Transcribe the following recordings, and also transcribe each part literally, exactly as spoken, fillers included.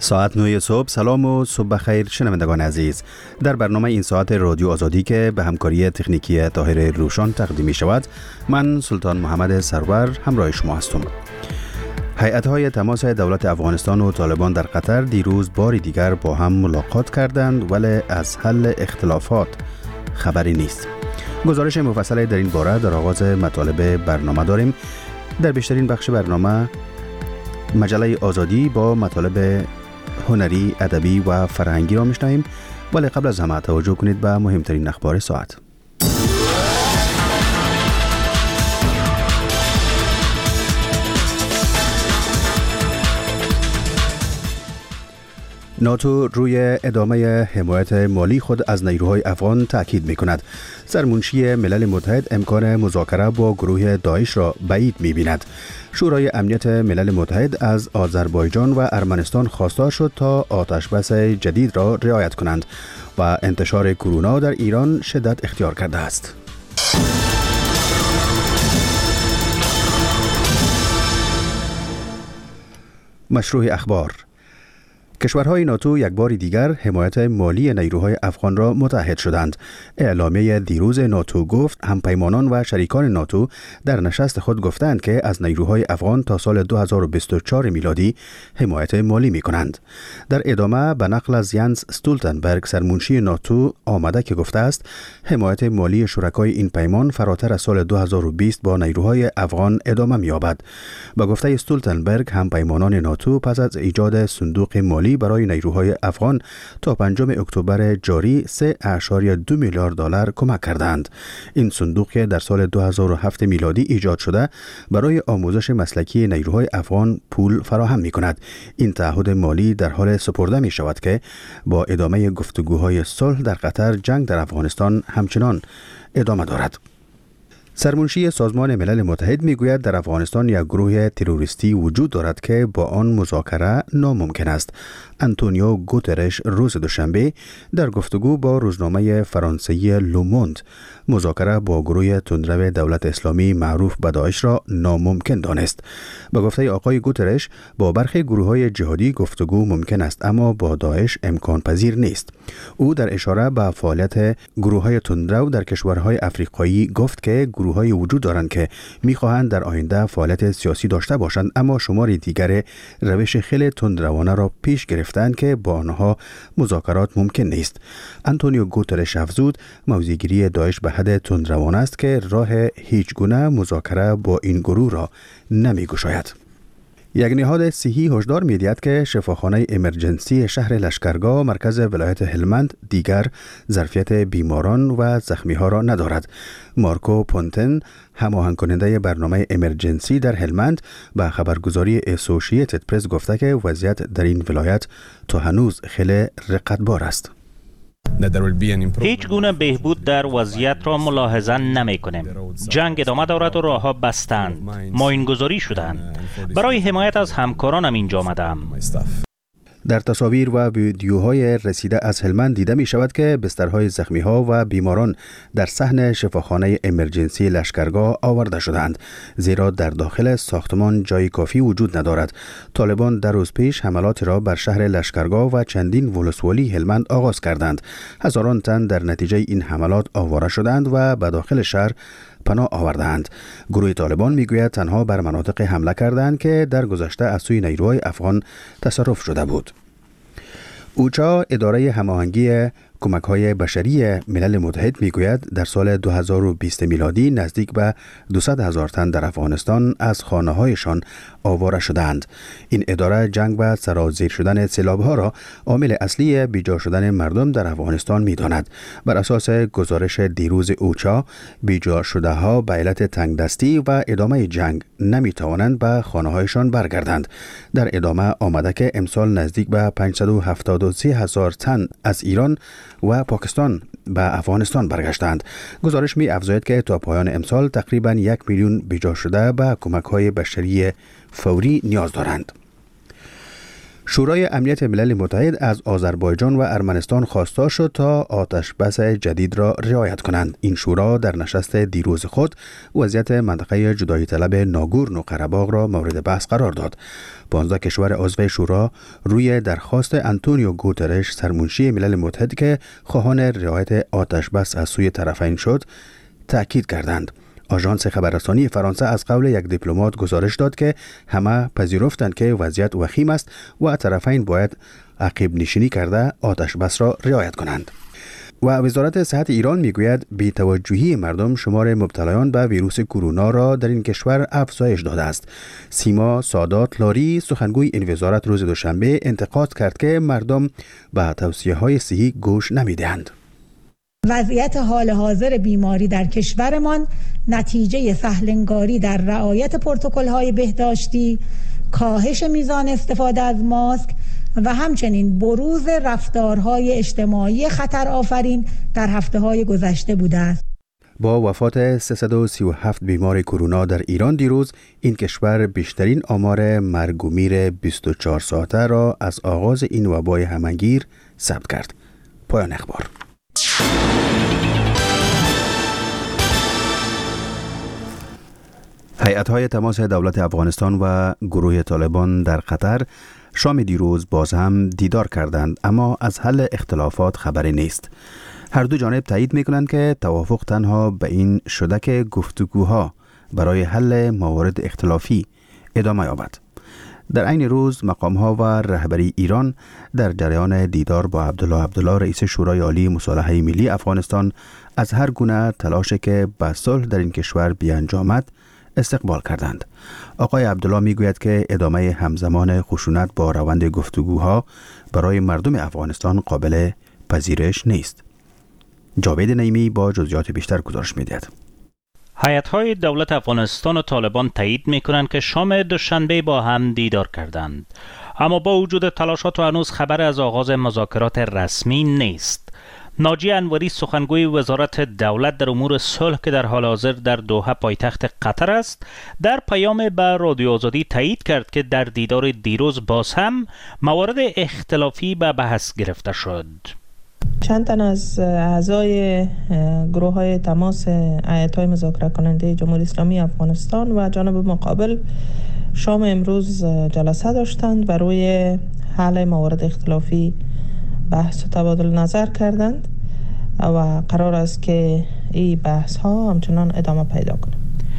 ساعت نه صبح. سلام و صبح بخیر شنوندگان عزیز. در برنامه این ساعت رادیو آزادی که به همکاری تکنیکی طاهر روشان تقدیم می شود، من سلطان محمد سرور همراه شما هستم. هیئت‌های تماس دولت افغانستان و طالبان در قطر دیروز باری دیگر با هم ملاقات کردند، ولی از حل اختلافات خبری نیست. گزارش مفصل در این باره در آغاز مطالب برنامه داریم. در بیشترین بخش برنامه مجله آزادی با مطالب هنری، ادبی و فرهنگی را میشنویم، ولی قبل از همه توجه کنید به مهمترین اخبار ساعت. ناتو روی ادامه حمایت مالی خود از نیروهای افغان تاکید می کند. سرمنشی ملل متحد امکان مذاکره با گروه داعش را بعید می بیند. شورای امنیت ملل متحد از آذربایجان و ارمنستان خواستار شد تا آتشبس جدید را رعایت کنند و انتشار کرونا در ایران شدت اختیار کرده است. مشروع اخبار. کشورهای ناتو یک بار دیگر حمایت مالی نیروهای افغان را متحد شدند. اعلامیه دیروز ناتو گفت همپیمانان و شریکان ناتو در نشست خود گفتند که از نیروهای افغان تا سال دو هزار و بیست و چهار میلادی حمایت مالی می کنند. در ادامه به نقل از ینس استولتنبرگ سرمنشی ناتو آمده که گفته است حمایت مالی شرکای این پیمان فراتر از سال دو هزار و بیست با نیروهای افغان ادامه می یابد. با گفته استولتنبرگ همپیمانان ناتو پس از ایجاد صندوق مالی برای نیروهای افغان تا پنجم اکتبر جاری سه اشاریه دو میلیارد دلار کمک کردند. این صندوق که در سال دو هزار و هفت میلادی ایجاد شده برای آموزش مسلکی نیروهای افغان پول فراهم می کند. این تعهد مالی در حال سپرده می شود که با ادامه گفتگوهای صلح در قطر جنگ در افغانستان همچنان ادامه دارد. سرمنشی سازمان ملل متحد میگوید در افغانستان یک گروه تروریستی وجود دارد که با آن مذاکره ناممکن است. آنتونیو گوترش روز دوشنبه در گفتگو با روزنامه فرانسوی لوموند مذاکره با گروه تندرو دولت اسلامی معروف به داعش را ناممکن دانست. به گفته آقای گوترش با برخی گروه‌های جهادی گفتگو ممکن است اما با داعش امکان پذیر نیست. او در اشاره به فعالیت گروه‌های تندرو در کشورهای افریقایی گفت که گروه‌های وجود دارند که می‌خواهند در آینده فعالیت سیاسی داشته باشند اما شماری دیگر روش خیلی تندروانه را پیش گرفتند که با آنها مذاکرات ممکن نیست. آنتونیو گوترش افزود موضع‌گیری داعش به حد تندروانه است که راه هیچ گونه مذاکره با این گروه را نمی‌گشاید. یک نهاد صحی هشدار می‌دهد که شفاخانه امرجنسی شهر لشکرگاه مرکز ولایت هلمند دیگر ظرفیت بیماران و زخمی‌ها را ندارد. مارکو پونتن هماهنگ کننده برنامه امرجنسی در هلمند به خبرگزاری اسوسییتد پرس گفته که وضعیت در این ولایت تا هنوز خیلی رقتبار است. هیچ گونه بهبود در وضعیت را ملاحظه نمی کنیم. جنگ ادامه دارد و راهها بستند. ماینگذاری شدند. برای حمایت از همکارانم اینجا آمدم. در تصاویر و ویدیوهای رسیده از هلمند دیده می شود که بسترهای زخمی ها و بیماران در صحن شفاخانه امرجنسی لشکرگاه آورده شدند، زیرا در داخل ساختمان جای کافی وجود ندارد. طالبان در روز پیش حملات را بر شهر لشکرگاه و چندین ولسوالی هلمند آغاز کردند. هزاران تن در نتیجه این حملات آواره شدند و به داخل شهر پناه آوردند. گروه طالبان میگوید تنها بر مناطق حمله کردند که در گذشته از سوی نیروهای افغان تصرف شده بود. اوچا اداره هماهنگی کمک‌های بشری ملل متحد میگوید در سال دو هزار و بیست میلادی نزدیک به دویست هزار تن در افغانستان از خانه‌هایشان آواره شدند. این اداره جنگ و سرازیر شدن سیلاب‌ها را عامل اصلی بیجا شدن مردم در افغانستان می‌داند. بر اساس گزارش دیروز اوچا، بیجا شده‌ها به علت تنگدستی و ادامه جنگ نمی‌توانند به خانه‌هایشان برگردند. در ادامه آمده که امسال نزدیک به پانصد و هفتاد و سه هزار تن از ایران و پاکستان به افغانستان برگشتند. گزارش می افزاید که تا پایان امسال تقریباً یک میلیون بیجا شده به کمک‌های بشری فوری نیاز دارند. شورای امنیت ملل متحد از آذربایجان و ارمنستان خواسته شد تا آتش بس جدید را رعایت کنند. این شورا در نشست دیروز خود وضعیت منطقه جدایی طلب ناگورنو قره‌باغ را مورد بحث قرار داد. پانزده کشور عضو شورا روی درخواست آنتونیو گوترش سرمنشی ملل متحد که خواهان رعایت آتش بس از سوی طرفین شد تأکید کردند. آژانس خبررسانی فرانسه از قول یک دیپلمات گزارش داد که همه پذیرفتند که وضعیت وخیم است و طرفین باید عقب نشینی کرده آتش بس را رعایت کنند. و وزارت صحت ایران میگوید بی‌توجهی مردم شمار مبتلایان به ویروس کرونا را در این کشور افزایش داده است. سیما سادات لاری سخنگوی این وزارت روز دوشنبه انتقاد کرد که مردم به توصیه‌های صحی گوش نمی‌دهند. وضعیت حال حاضر بیماری در کشورمان نتیجه سهلنگاری در رعایت پروتکل‌های بهداشتی، کاهش میزان استفاده از ماسک و همچنین بروز رفتارهای اجتماعی خطرآفرین در هفته‌های گذشته بوده است. با وفات سیصد و سی و هفت بیمار کرونا در ایران دیروز، این کشور بیشترین آمار مرگ و میر بیست و چهار ساعته را از آغاز این وبای همه‌گیر ثبت کرد. پایان اخبار. هیئت‌های تماس دولت افغانستان و گروه طالبان در قطر شام دیروز باز هم دیدار کردند، اما از حل اختلافات خبری نیست. هر دو جانب تایید می‌کنند که توافق تنها به این شده که گفتگوها برای حل موارد اختلافی ادامه یابد. در عین روز مقام‌ها و رهبری ایران در جریان دیدار با عبدالله عبدالله رئیس شورای عالی مصالحه ملی افغانستان از هر گونه تلاشی که به صلح در این کشور بیانجامد استقبال کردند. آقای عبدالله میگوید که ادامه همزمان خشونت با روند گفتگوها برای مردم افغانستان قابل پذیرش نیست. جاوید نعیمی با جزئیات بیشتر گزارش می‌دهد. هیئت‌های دولت افغانستان و طالبان تایید می‌کنند که شام دوشنبه با هم دیدار کردند، اما با وجود تلاشات و هنوز خبر از آغاز مذاکرات رسمی نیست. ناجی انوری سخنگوی وزارت دولت در امور صلح که در حال حاضر در دوحه پایتخت قطر است، در پیام به رادیو آزادی تایید کرد که در دیدار دیروز باز هم موارد اختلافی به بحث گرفته شد. چند تن از اعضای گروه های تماس هیئت‌های مذاکره کننده جمهوری اسلامی افغانستان و جانب مقابل شام امروز جلسه داشتند و روی حل موارد اختلافی بحث و تبادل نظر کردند و قرار است که این بحث ها همچنان ادامه پیدا کنند.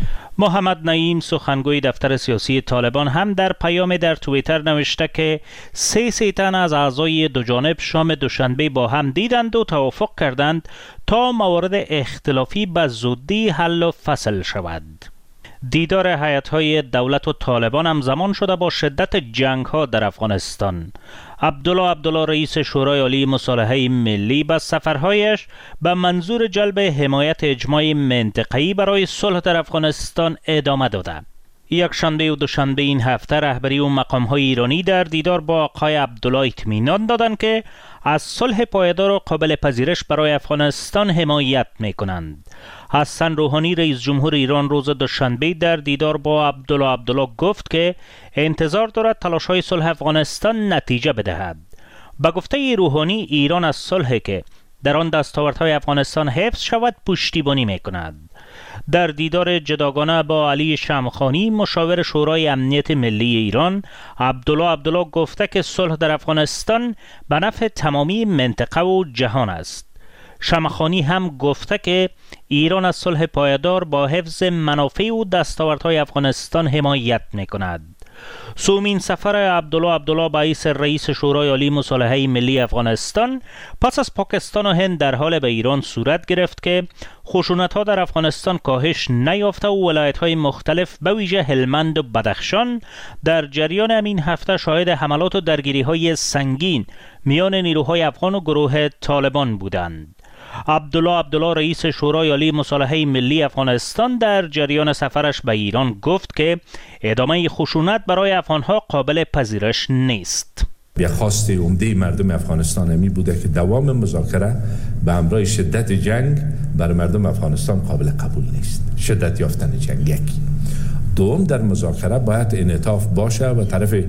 محمد نعیم سخنگوی دفتر سیاسی طالبان هم در پیام در توییتر نوشته که سه سه تن از اعضای دو جانب شام دوشنبه با هم دیدند و توافق کردند تا موارد اختلافی به زودی حل و فصل شود. دیدار هیئت‌های دولت و طالبان هم زمان شده با شدت جنگ‌ها در افغانستان. عبدالله عبدالله رئیس شورای عالی مصالحه ملی به سفرهایش به منظور جلب حمایت اجماع منطقه‌ای برای صلح در افغانستان ادامه داده. یک شنبه و دوشنبه این هفته رهبری و مقام‌های ایرانی در دیدار با آقای عبدالله اطمینان دادند که از صلح پایدار و قابل پذیرش برای افغانستان حمایت می‌کنند. حسن روحانی رئیس جمهور ایران روز دوشنبه در دیدار با عبدالله عبدالله گفت که انتظار دارد تلاش‌های صلح افغانستان نتیجه بدهد. به گفته روحانی ایران از صلحی که در آن دستاوردهای افغانستان حفظ شود پشتیبانی می‌کند. در دیدار جداگانه با علی شمخانی مشاور شورای امنیت ملی ایران، عبدالله عبدالله گفته که صلح در افغانستان به نفع تمامی منطقه و جهان است. شمخانی هم گفته که ایران از صلح پایدار با حفظ منافع و دستاوردهای افغانستان حمایت می‌کند. سومین سفر عبدالله عبدالله باعث رئیس شورای عالی مصالحه ملی افغانستان پس از پاکستان و هند در حال به ایران صورت گرفت که خشونت‌ها در افغانستان کاهش نیافته و ولایت‌های مختلف به ویژه هلمند و بدخشان در جریان همین هفته شاهد حملات و درگیری‌های سنگین میان نیروهای افغان و گروه طالبان بودند. عبدالله عبدالله رئیس شورای عالی مصالحه ملی افغانستان در جریان سفرش به ایران گفت که ادامه خشونت برای افغانها قابل پذیرش نیست. یک خواست عمده مردم افغانستان همی بوده که دوام مذاکره به همراه شدت جنگ برای مردم افغانستان قابل قبول نیست. شدت یافتن جنگ یک. دوم، در مذاکره باید انعطاف باشه و طرف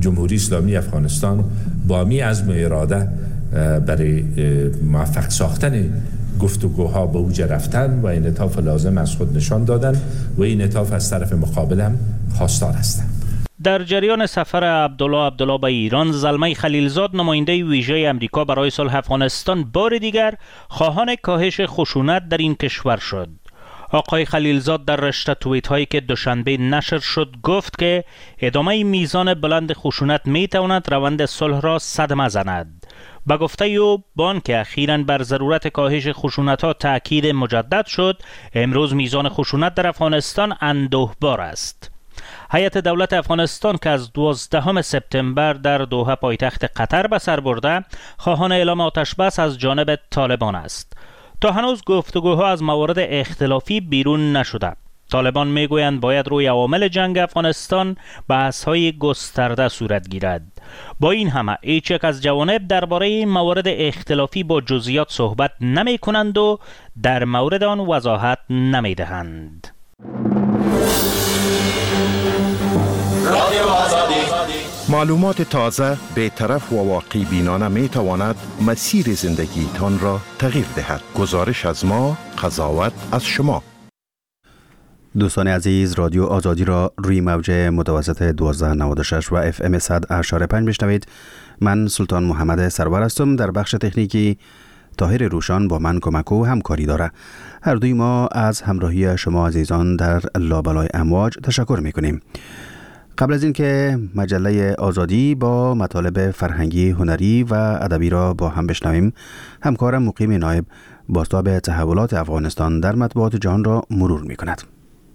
جمهوری اسلامی افغانستان با می عزم و اراده برای موفق ساختن گفتگوها به اوج رفتن و انعطاف لازم از خود نشان دادن و این انعطاف از طرف مقابل هم خواستار هستند. در جریان سفر عبدالله عبدالله به ایران، زلمه خلیلزاد نماینده ویژه امریکا برای صلح افغانستان بار دیگر خواهان کاهش خشونت در این کشور شد. آقای خلیلزاد در رشته توییت هایی که دوشنبه نشر شد گفت که ادامه میزان بلند خشونت می تواند روند صلح را صدمه زند. با گفته او بان که اخیراً بر ضرورت کاهش خشونت ها تأکید مجدد شد، امروز میزان خشونت در افغانستان اندوهبار است. هیئت دولت افغانستان که از دوازدهم سپتامبر در دوحه پایتخت قطر به سر برده، خواهان اعلام آتش بس از جانب طالبان است. تا هنوز گفتگوها از موارد اختلافی بیرون نشده. طالبان میگویند باید روی عوامل جنگ افغانستان بحث‌های گسترده صورت گیرد. با این همه هیچ یک از جوانب درباره این موارد اختلافی با جزئیات صحبت نمی کنند و در مورد آن وضاحت نمی دهند. معلومات تازه، بی‌طرف و واقع بینانه می تواند مسیر زندگیتان را تغییر دهد. گزارش از ما، قضاوت از شما. دوستان عزیز، رادیو آزادی را روی موج متوسط دوازده نود و شش و اف ام صد اشاره پنج بشنوید. من سلطان محمد سرور هستم. در بخش تکنیکی طاهر روشان با من کمک و همکاری داره. هر دوی ما از همراهی شما عزیزان در لابلای امواج تشکر میکنیم. قبل از اینکه مجله آزادی با مطالب فرهنگی، هنری و ادبی را با هم بشنویم، همکارم مقیم نایب بازتاب تحولات افغانستان در مطبوعات جهان را مرور میکند.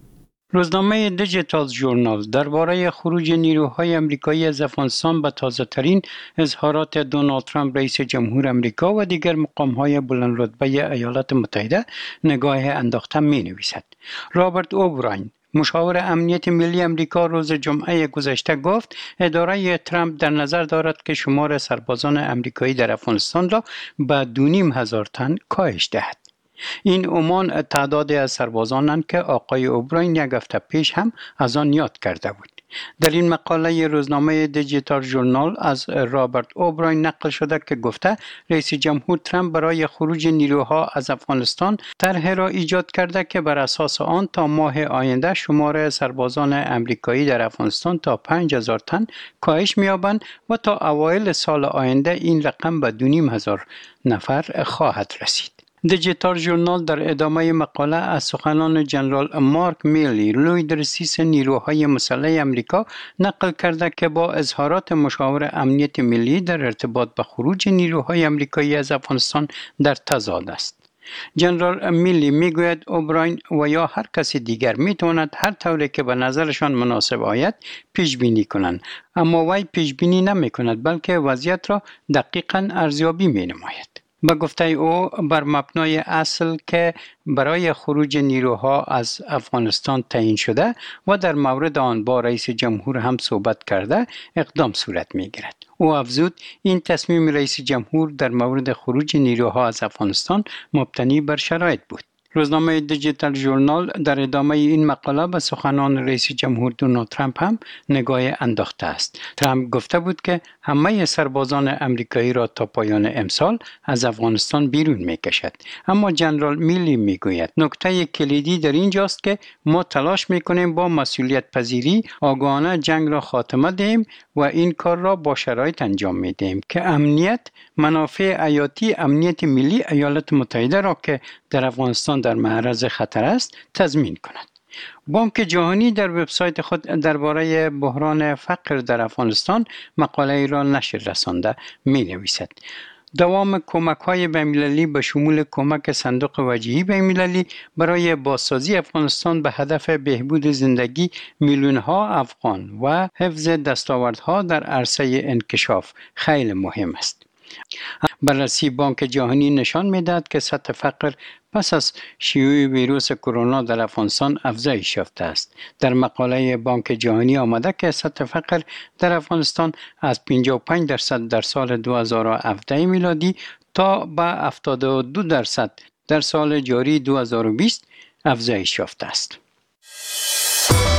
روزنامه دیجیتال ژورنال درباره خروج نیروهای آمریکایی از افغانستان به تازه‌ترین اظهارات دونالد ترامپ رئیس جمهور آمریکا و دیگر مقام‌های بلند رتبه ایالات متحده نگاه انداخته می‌نویسد. رابرت اوبراین، مشاور امنیت ملی آمریکا، روز جمعه گذشته گفت اداره ترامپ در نظر دارد که شمار سربازان آمریکایی در افغانستان را به دو نیم هزار تن کاهش دهد. این عنوان تعدادی از سربازانند که آقای اوبراین یک هفته پیش هم از آن یاد کرده بود. در این مقاله روزنامه دیجیتال ژورنال از رابرت اوبراین نقل شده که گفته رئیس جمهور ترامپ برای خروج نیروها از افغانستان طرحی را ایجاد کرده که بر اساس آن تا ماه آینده شمار سربازان آمریکایی در افغانستان تا پنج هزار تن کاهش می‌یابند و تا اوایل سال آینده این رقم به دو نیم هزار نفر خواهد رسید. دیجیتال ژورنال در ادامه مقاله از سخنان جنرال مارک میلی، لوی درسیس نیروهای مسلح آمریکا، نقل کرده که با اظهارات مشاور امنیت ملی در ارتباط به خروج نیروهای آمریکایی از افغانستان در تضاد است. جنرال میلی میگوید اوبراین و یا هر کسی دیگر میتواند هر طوری که به نظرشان مناسب آید پیش بینی کنند، اما وی پیش بینی نمی کند بلکه وضعیت را دقیقاً ارزیابی می نماید. به گفته او بر مبنای اصل که برای خروج نیروها از افغانستان تعیین شده و در مورد آن با رئیس جمهور هم صحبت کرده اقدام صورت می گیرد. او افزود این تصمیم رئیس جمهور در مورد خروج نیروها از افغانستان مبتنی بر شرایط بود. روزنامه دیجیتال ژورنال در ادامه این مقاله به سخنان رئیس جمهور دونالد ترامپ هم نگاه انداخته است. ترامپ گفته بود که همه سربازان آمریکایی را تا پایان امسال از افغانستان بیرون می‌کشد. اما جنرال میلی میگوید نکته کلیدی در اینجاست که ما تلاش می‌کنیم با مسئولیت پذیری آگاهانه جنگ را خاتمه دهیم و این کار را با شرایط انجام می‌دهیم که امنیت، منافع حیاتی امنیت ملی ایالات متحده را که در افغانستان در معرض خطر است تضمین کند. بانک جهانی در وبسایت خود درباره بحران فقر در افغانستان مقاله را نشر رسانده می نویسد. دوام کمک‌های بین‌المللی به شمول کمک صندوق وجیهی بین‌المللی برای بازسازی افغانستان به هدف بهبود زندگی میلیون‌ها افغان و حفظ دستاوردها در عرصه انکشاف خیلی مهم است. بررسی بانک جهانی نشان می‌دهد که سطح فقر پس از شیوع ویروس کرونا در افغانستان افزایش یافته است. در مقاله بانک جهانی آمده که سطح فقر در افغانستان از پنجاه و پنج درصد در سال دو هزار و هفده میلادی تا به هفتاد و دو درصد در سال جاری دو هزار و بیست افزایش یافته است.